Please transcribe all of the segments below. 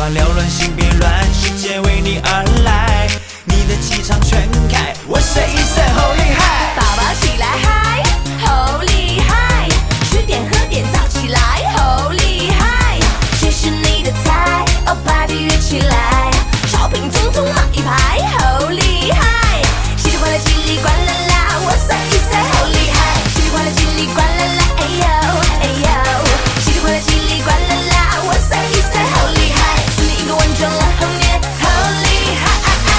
花缭乱，心别乱，世界为你而来。你的气场全开，我 say 一声好厉害。 宝宝起来嗨，好厉害！吃点喝点燥起来，好厉害！谁是你的菜？哦，party约起来，超品统统买一排，好厉害！稀里哗啦叽里呱啦啦，我 say 一声好厉害！稀里哗啦叽里呱啦啦，哎呦哎呦！稀里哗啦叽里呱啦啦，我 say 一声好厉害！送你一个完整了猴年，好厉害！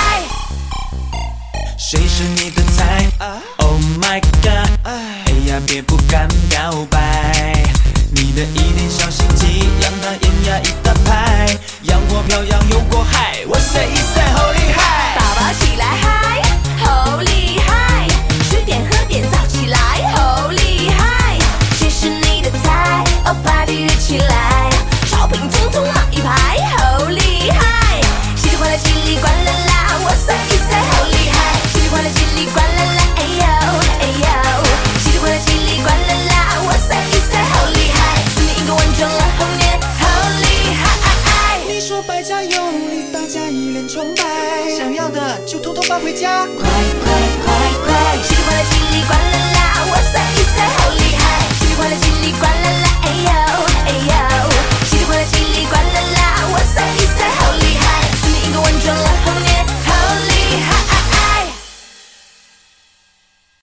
谁是你的菜 ？Oh my god！ 哎呀，别不敢表白。你的一点小心机，让它碾压一大派。阳光飘扬有过海，我 say 一声好厉害。 宝宝起来嗨，好厉害！吃点喝点燥起来，好厉害！谁是你的菜？哦，party约起来，超品统统买一排，好厉害！稀里哗啦叽里呱啦啦，我 say 一声好厉害！稀里哗啦叽里呱啦啦，哎呦哎呦！稀里哗啦叽里呱啦啦，我 say 一声好厉害！送你一个完整了猴年，好厉害！ 你说百家有理，大家一脸崇拜，想要的就统统搬回家。 快